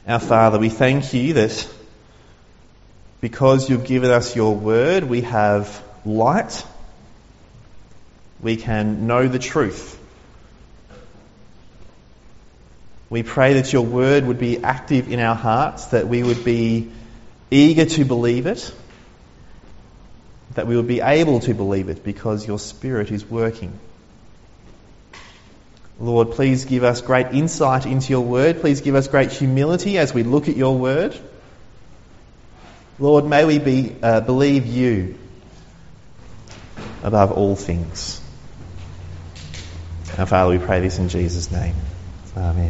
Our Father, we thank you that because you've given us your word, we have light. We can know the truth. We pray that your word would be active in our hearts, that we would be eager to believe it, that we would be able to believe it because your Spirit is working. Lord, please give us great insight into your word. Please give us great humility as we look at your word. Lord, may we believe you above all things. Our Father, we pray this in Jesus' name. Amen.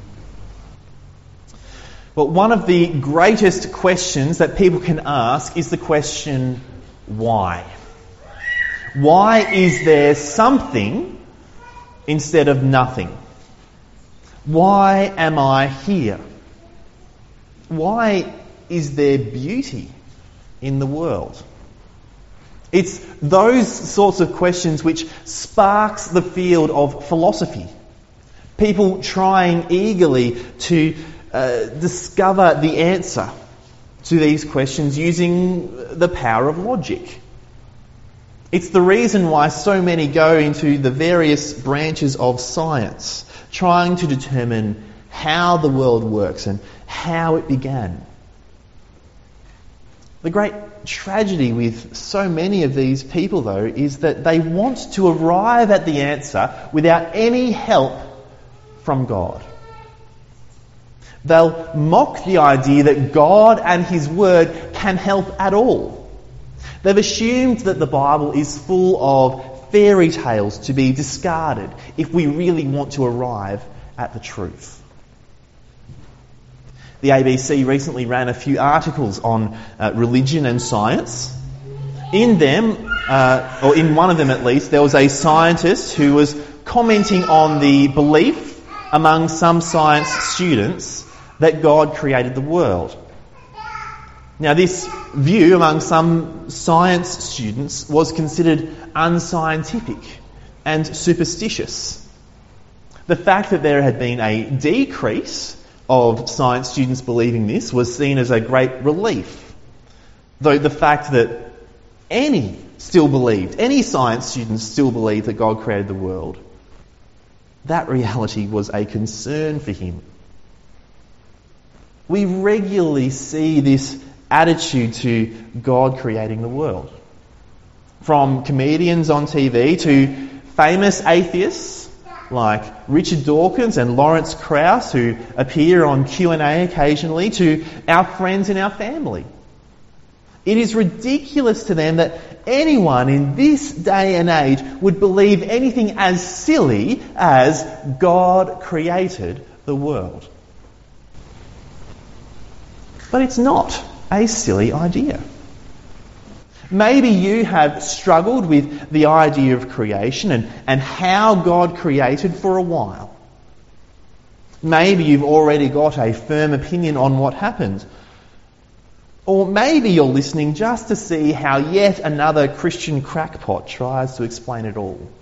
Well, one of the greatest questions that people can ask is the question, why? Why is there something instead of nothing? Why am I here? Why is there beauty in the world? It's those sorts of questions which sparks the field of philosophy. People trying eagerly to discover the answer to these questions using the power of logic. It's the reason why so many go into the various branches of science, trying to determine how the world works and how it began. The great tragedy with so many of these people, though, is that they want to arrive at the answer without any help from God. They'll mock the idea that God and His Word can help at all. They've assumed that the Bible is full of fairy tales to be discarded if we really want to arrive at the truth. The ABC recently ran a few articles on religion and science. In them, or in one of them at least, there was a scientist who was commenting on the belief among some science students that God created the world. Now, this view among some science students was considered unscientific and superstitious. The fact that there had been a decrease of science students believing this was seen as a great relief. Though the fact that any science students still believed that God created the world, that reality was a concern for him. We regularly see this attitude to God creating the world. From comedians on TV to famous atheists like Richard Dawkins and Lawrence Krauss, who appear on Q&A occasionally, to our friends in our family. It is ridiculous to them that anyone in this day and age would believe anything as silly as God created the world. But it's not a silly idea. Maybe you have struggled with the idea of creation and how God created for a while. Maybe you've already got a firm opinion on what happened. Or maybe you're listening just to see how yet another Christian crackpot tries to explain it all.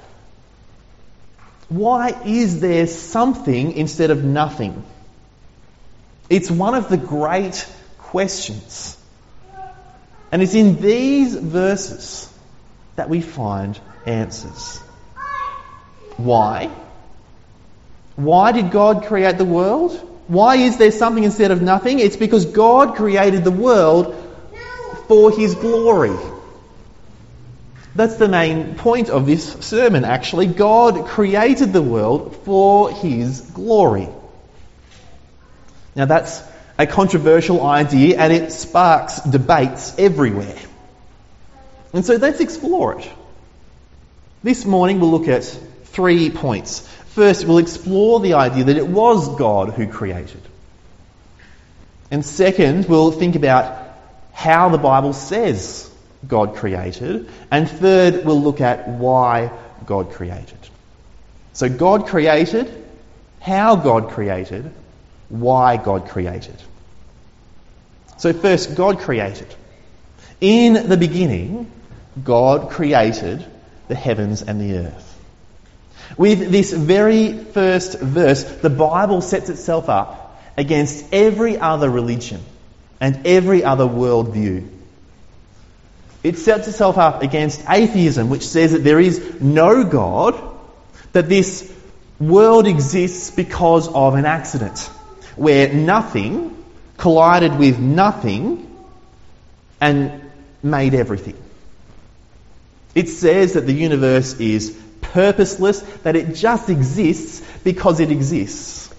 Why is there something instead of nothing? It's one of the great questions. And it's in these verses that we find answers. Why? Why did God create the world? Why is there something instead of nothing? It's because God created the world for His glory. That's the main point of this sermon, actually. God created the world for His glory. Now that's a controversial idea, and it sparks debates everywhere. And so let's explore it. This morning we'll look at 3 points. First, we'll explore the idea that it was God who created. And second, we'll think about how the Bible says God created. And third, we'll look at why God created. So God created, how God created, why God created. So first, God created. In the beginning, God created the heavens and the earth. With this very first verse, the Bible sets itself up against every other religion and every other worldview. It sets itself up against atheism, which says that there is no God, that this world exists because of an accident, where nothing collided with nothing and made everything. It says that the universe is purposeless, that it just exists because it exists.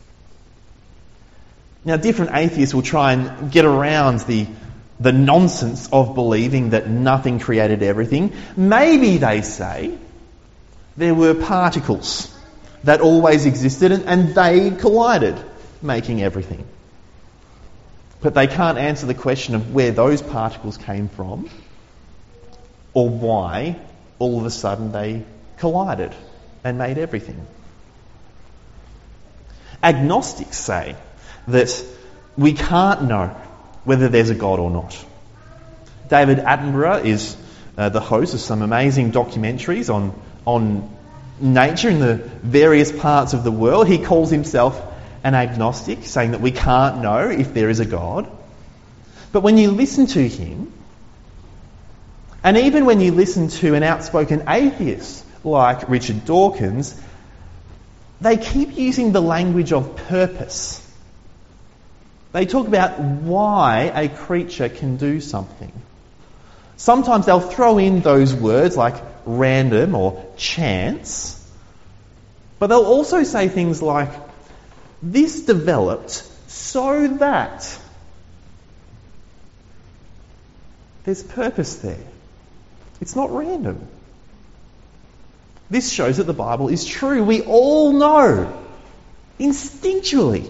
Now, different atheists will try and get around the nonsense of believing that nothing created everything. Maybe, they say, there were particles that always existed and they collided, making everything. But they can't answer the question of where those particles came from or why all of a sudden they collided and made everything. Agnostics say that we can't know whether there's a God or not. David Attenborough is the host of some amazing documentaries on nature in the various parts of the world. He calls himself an agnostic, saying that we can't know if there is a God. But when you listen to him, and even when you listen to an outspoken atheist like Richard Dawkins, they keep using the language of purpose. They talk about why a creature can do something. Sometimes they'll throw in those words like random or chance, but they'll also say things like, this developed so that. There's purpose there. It's not random. This shows that the Bible is true. We all know instinctively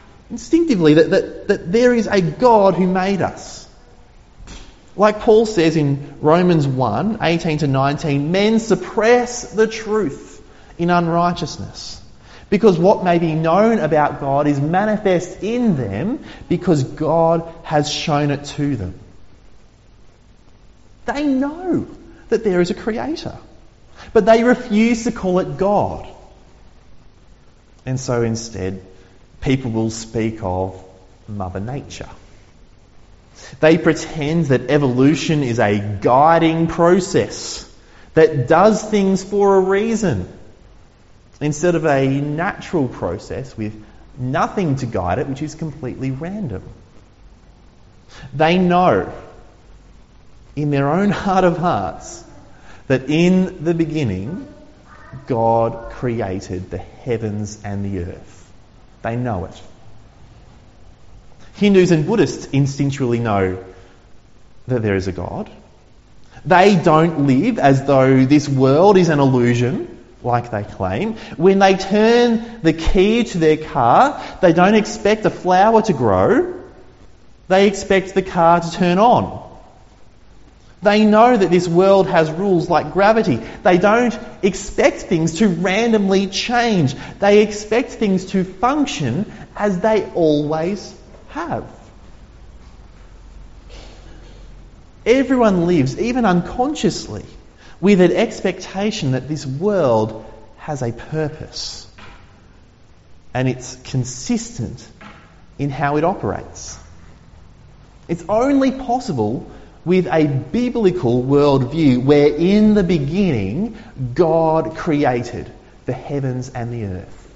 that there is a God who made us. Like Paul says in Romans 1, 18 to 19, men suppress the truth in unrighteousness, because what may be known about God is manifest in them because God has shown it to them. They know that there is a creator, but they refuse to call it God. And so instead, people will speak of Mother Nature. They pretend that evolution is a guiding process that does things for a reason, instead of a natural process with nothing to guide it, which is completely random. They know in their own heart of hearts that in the beginning God created the heavens and the earth. They know it. Hindus and Buddhists instinctually know that there is a God. They don't live as though this world is an illusion, like they claim. When they turn the key to their car, they don't expect a flower to grow. They expect the car to turn on. They know that this world has rules like gravity. They don't expect things to randomly change. They expect things to function as they always have. Everyone lives, even unconsciously, with an expectation that this world has a purpose, and it's consistent in how it operates. It's only possible with a biblical worldview where in the beginning God created the heavens and the earth.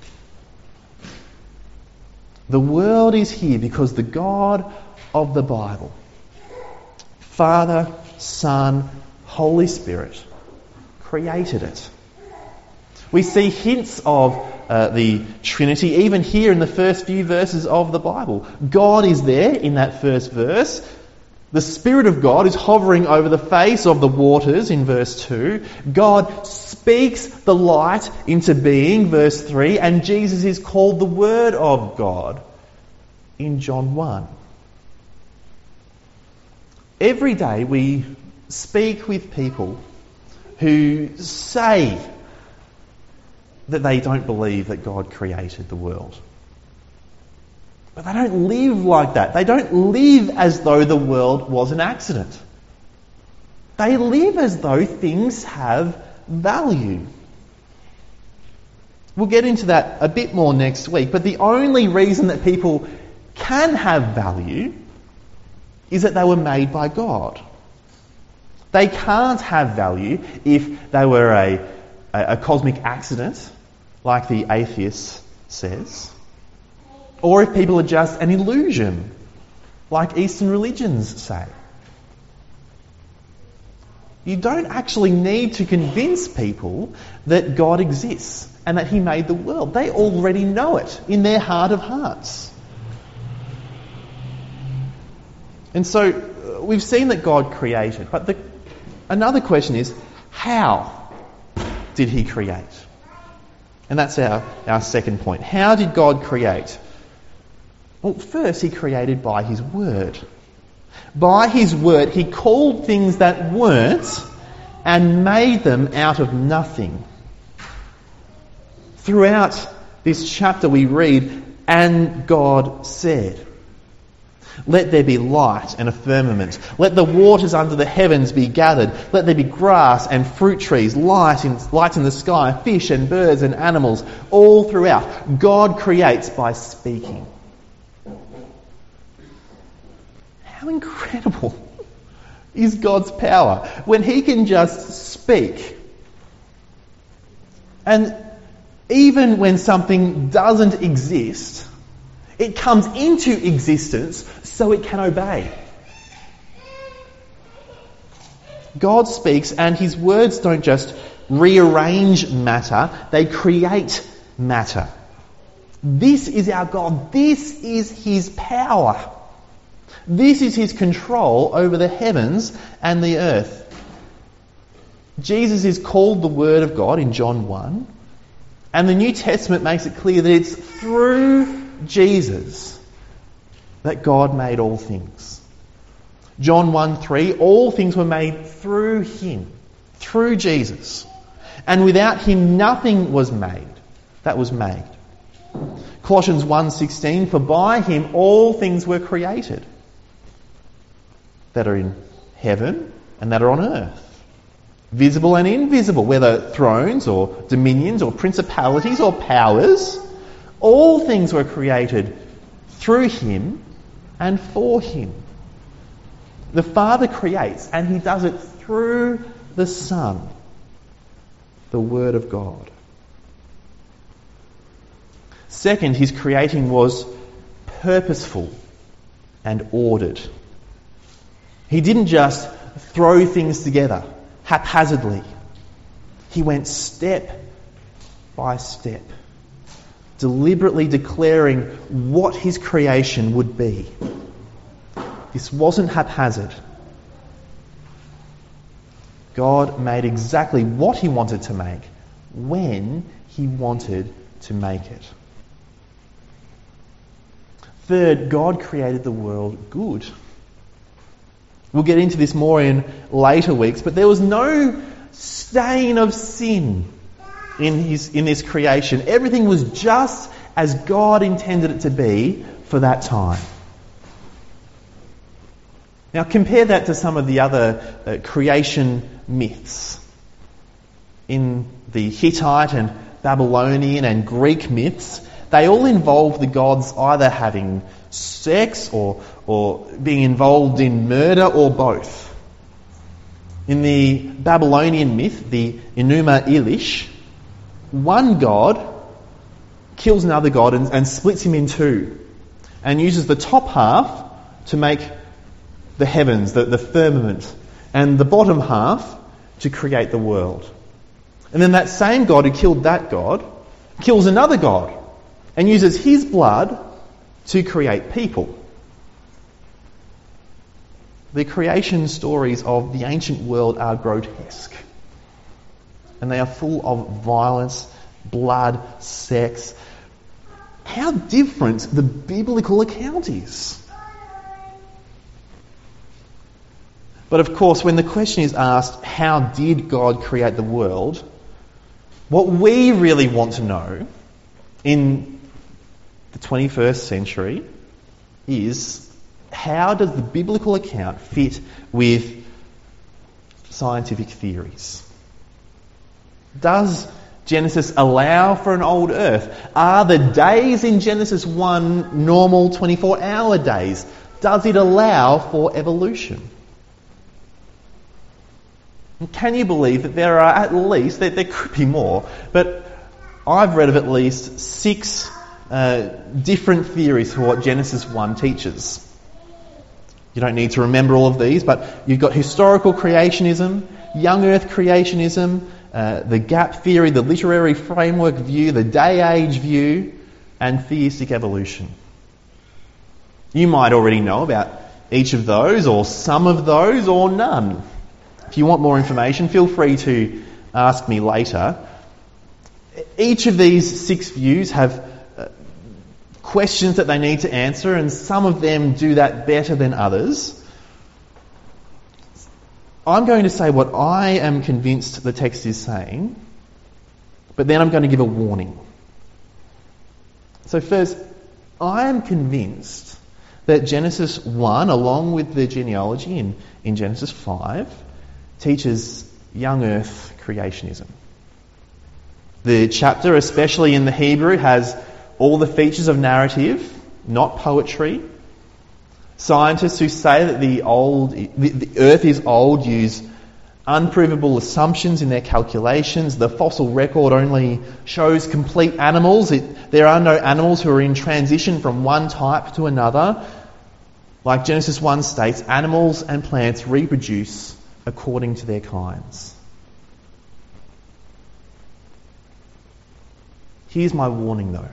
The world is here because the God of the Bible, Father, Son, Holy Spirit, created it. We see hints of the Trinity even here in the first few verses of the Bible. God is there in that first verse. The Spirit of God is hovering over the face of the waters in verse 2. God speaks the light into being, verse 3. And Jesus is called the Word of God in John 1. Every day we speak with people who say that they don't believe that God created the world. But they don't live like that. They don't live as though the world was an accident. They live as though things have value. We'll get into that a bit more next week, but the only reason that people can have value is that they were made by God. They can't have value if they were a cosmic accident, like the atheist says, or if people are just an illusion, like Eastern religions say. You don't actually need to convince people that God exists and that He made the world. They already know it in their heart of hearts. And so we've seen that God created, but another question is, how did He create? And that's our second point. How did God create? Well, first He created by His Word. By His Word, He called things that weren't and made them out of nothing. Throughout this chapter we read, "And God said, let there be light and a firmament. Let the waters under the heavens be gathered. Let there be grass and fruit trees, light in the sky, fish and birds and animals." All throughout, God creates by speaking. How incredible is God's power when He can just speak. And even when something doesn't exist, it comes into existence so it can obey. God speaks, and His words don't just rearrange matter, they create matter. This is our God. This is His power. This is His control over the heavens and the earth. Jesus is called the Word of God in John 1, and the New Testament makes it clear that it's through Jesus that God made all things. John 1:3, all things were made through Him, through Jesus. And without Him nothing was made that was made. Colossians 1:16, for by Him all things were created, that are in heaven and that are on earth, visible and invisible, whether thrones or dominions or principalities or powers. All things were created through Him and for Him. The Father creates, and He does it through the Son, the Word of God. Second, His creating was purposeful and ordered. He didn't just throw things together haphazardly. He went step by step, deliberately declaring what His creation would be. This wasn't haphazard. God made exactly what He wanted to make, when He wanted to make it. Third, God created the world good. We'll get into this more in later weeks, but there was no stain of sin in this creation. Everything was just as God intended it to be for that time. Now compare that to some of the other creation myths. In the Hittite and Babylonian and Greek myths, they all involve the gods either having sex or being involved in murder or both. In the Babylonian myth, the Enuma Elish, one god kills another god and splits him in two, and uses the top half to make the heavens, the firmament, and the bottom half to create the world. And then that same god who killed that god kills another god and uses his blood to create people. The creation stories of the ancient world are grotesque, and they are full of violence, blood, sex. How different the biblical account is. But of course, when the question is asked, how did God create the world? What we really want to know in the 21st century is, how does the biblical account fit with scientific theories? Does Genesis allow for an old earth? Are the days in Genesis 1 normal 24-hour days? Does it allow for evolution? And can you believe that there are at least, there could be more, but I've read of at least 6 different theories for what Genesis 1 teaches. You don't need to remember all of these, but you've got historical creationism, young earth creationism, the gap theory, the literary framework view, the day-age view, and theistic evolution. You might already know about each of those, or some of those, or none. If you want more information, feel free to ask me later. Each of these 6 views have questions that they need to answer, and some of them do that better than others. I'm going to say what I am convinced the text is saying, but then I'm going to give a warning. So first, I am convinced that Genesis 1, along with the genealogy in Genesis 5, teaches young earth creationism. The chapter, especially in the Hebrew, has all the features of narrative, not poetry. Scientists who say that the earth is old use unprovable assumptions in their calculations. The fossil record only shows complete animals. There are no animals who are in transition from one type to another. Like Genesis 1 states, animals and plants reproduce according to their kinds. Here's my warning though.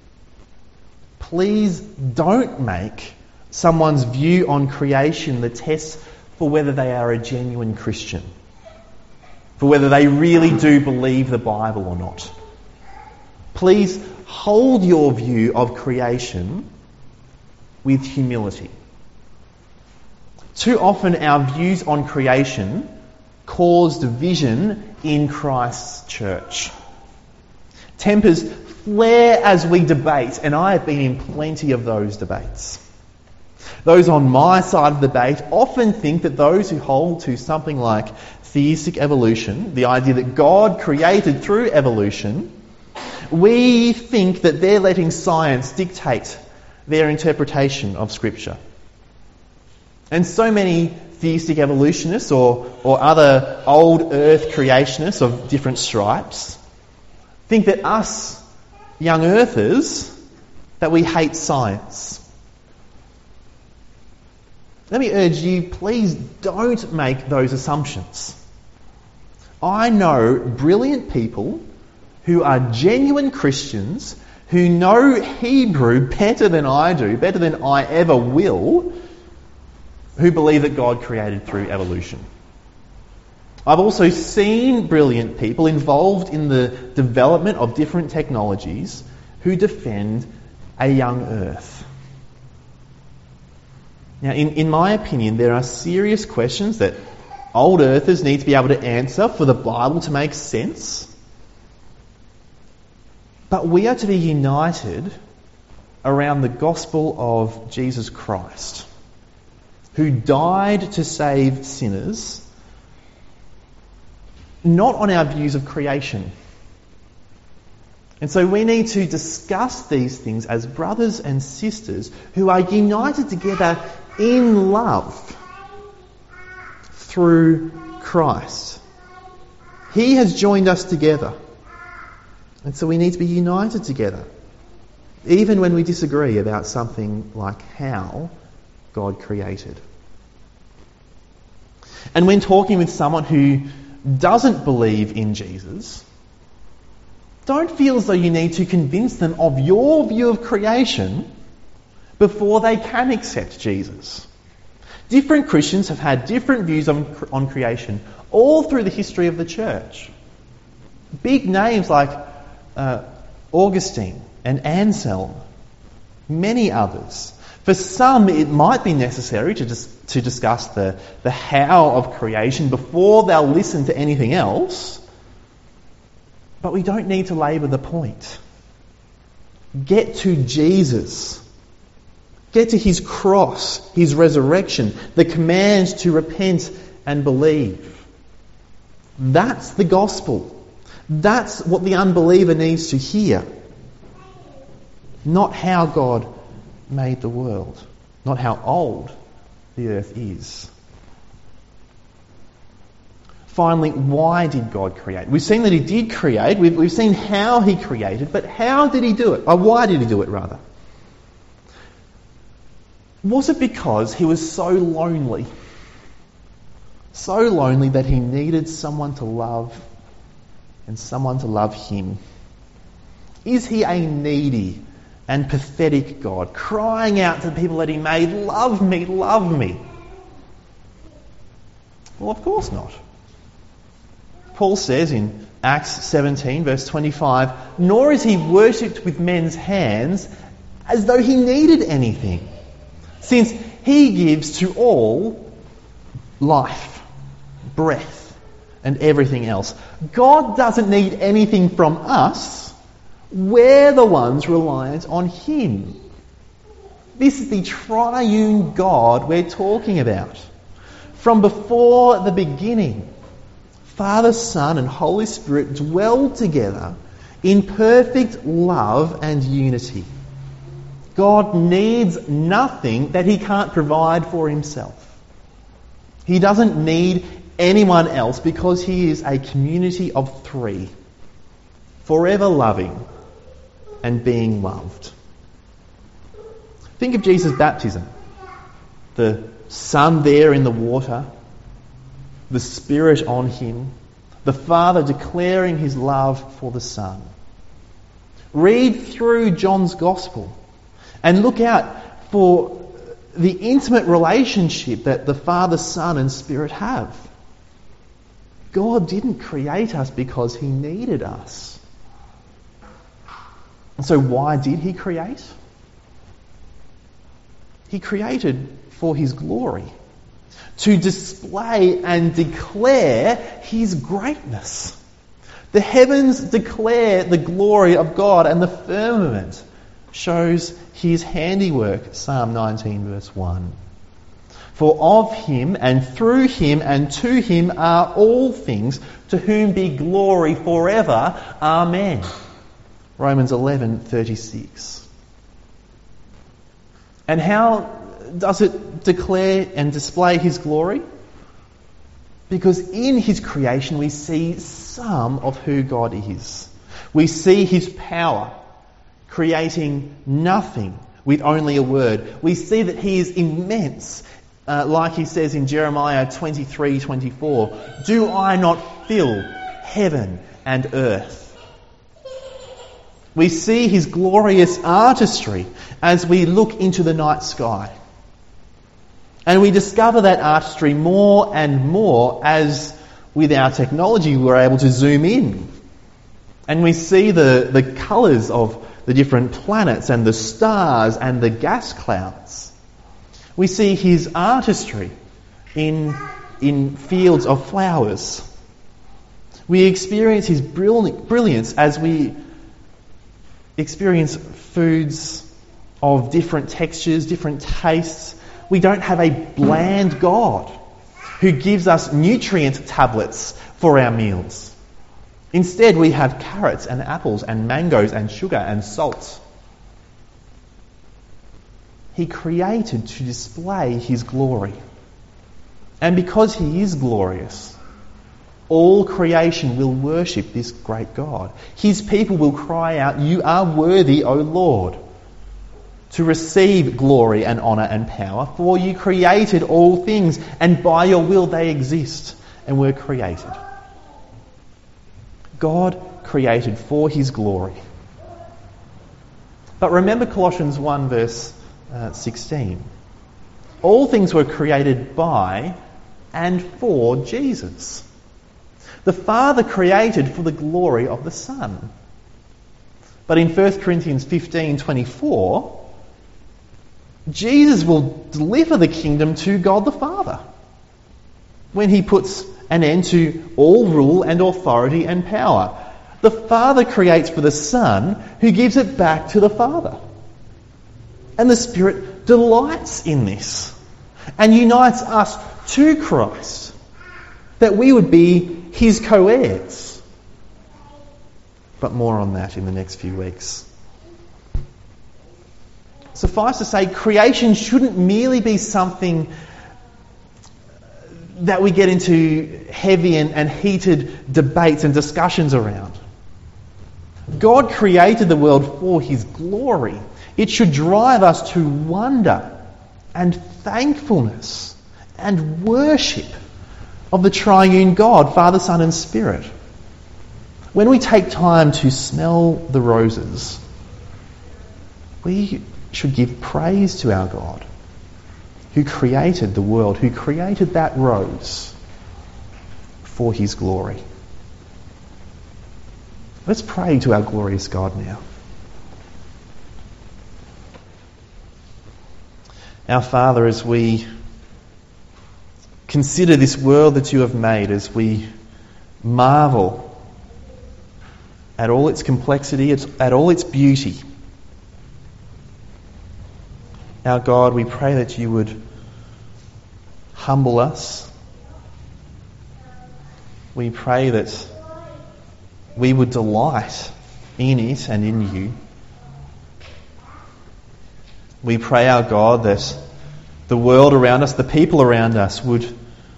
Please don't make someone's view on creation the test for whether they are a genuine Christian, for whether they really do believe the Bible or not. Please hold your view of creation with humility. Too often our views on creation cause division in Christ's church. Tempers flare as we debate, and I have been in plenty of those debates. Those on my side of the debate often think that those who hold to something like theistic evolution, the idea that God created through evolution, we think that they're letting science dictate their interpretation of Scripture. And so many theistic evolutionists or other old earth creationists of different stripes think that us young earthers, that we hate science. Let me urge you, please don't make those assumptions. I know brilliant people who are genuine Christians, who know Hebrew better than I do, better than I ever will, who believe that God created through evolution. I've also seen brilliant people involved in the development of different technologies who defend a young earth. Now, in my opinion, there are serious questions that old earthers need to be able to answer for the Bible to make sense. But we are to be united around the gospel of Jesus Christ, who died to save sinners, not on our views of creation. And so we need to discuss these things as brothers and sisters who are united together in love through Christ. He has joined us together. And so we need to be united together, even when we disagree about something like how God created. And when talking with someone who doesn't believe in Jesus, don't feel as though you need to convince them of your view of creation before they can accept Jesus. Different Christians have had different views on creation all through the history of the church. Big names like Augustine and Anselm, many others. For some, it might be necessary to discuss the how of creation before they'll listen to anything else. But we don't need to labour the point. Get to Jesus. Get to his cross, his resurrection, the command to repent and believe. That's the gospel. That's what the unbeliever needs to hear. Not how God made the world, not how old the earth is. Finally, why did God create? We've seen that He did create. We've seen how He created, but how did He do it? Or why did He do it, rather? Was it because He was so lonely? So lonely that He needed someone to love and someone to love Him? Is He a needy and pathetic God, crying out to the people that He made, "Love me, love me"? Well, of course not. Paul says in Acts 17, verse 25, "Nor is He worshipped with men's hands as though He needed anything, since He gives to all life, breath, and everything else." God doesn't need anything from us. We're the ones reliant on Him. This is the triune God we're talking about. From before the beginning, Father, Son, and Holy Spirit dwell together in perfect love and unity. God needs nothing that He can't provide for Himself. He doesn't need anyone else because He is a community of three, forever loving and being loved. Think of Jesus' baptism. The Son there in the water, the Spirit on Him, the Father declaring His love for the Son. Read through John's Gospel and look out for the intimate relationship that the Father, Son and Spirit have. God didn't create us because He needed us. And so why did He create? He created for His glory, to display and declare His greatness. The heavens declare the glory of God, and the firmament shows His handiwork, Psalm 19 verse 1. For of Him and through Him and to Him are all things, to whom be glory forever. Amen. Romans 11:36. And how does it declare and display His glory? Because in His creation we see some of who God is. We see His power, creating nothing with only a word. We see that He is immense, like He says in Jeremiah 23:24, "Do I not fill heaven and earth?" We see His glorious artistry as we look into the night sky. And we discover that artistry more and more as, with our technology, we're able to zoom in. And we see the colours of the different planets and the stars and the gas clouds. We see His artistry in fields of flowers. We experience His brilliance as we experience foods of different textures, different tastes. We don't have a bland God who gives us nutrient tablets for our meals. Instead, we have carrots and apples and mangoes and sugar and salt. He created to display His glory. And because He is glorious, all creation will worship this great God. His people will cry out, "You are worthy, O Lord, to receive glory and honour and power, for You created all things, and by Your will they exist and were created." God created for His glory. But remember Colossians 1 verse 16. All things were created by and for Jesus. The Father created for the glory of the Son. But in 1 Corinthians 15:24, Jesus will deliver the kingdom to God the Father when He puts an end to all rule and authority and power. The Father creates for the Son, who gives it back to the Father. And the Spirit delights in this and unites us to Christ, that we would be His co-heirs. But more on that in the next few weeks. Suffice to say, creation shouldn't merely be something that we get into heavy and heated debates and discussions around. God created the world for His glory. It should drive us to wonder and thankfulness and worship of the triune God, Father, Son and Spirit. When we take time to smell the roses, we should give praise to our God, who created the world, who created that rose for His glory. Let's pray to our glorious God now. Our Father, as we consider this world that You have made, as we marvel at all its complexity, at all its beauty, our God, we pray that You would humble us. We pray that we would delight in it and in You. We pray, our God, that the world around us, the people around us, would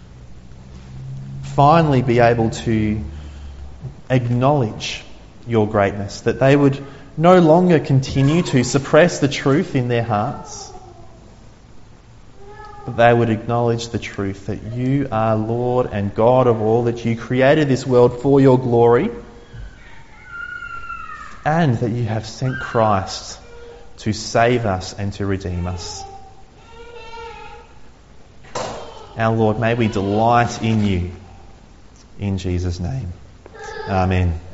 finally be able to acknowledge Your greatness, that they would no longer continue to suppress the truth in their hearts, but they would acknowledge the truth that You are Lord and God of all, that You created this world for Your glory, and that You have sent Christ to save us and to redeem us. Our Lord, may we delight in You. In Jesus' name. Amen.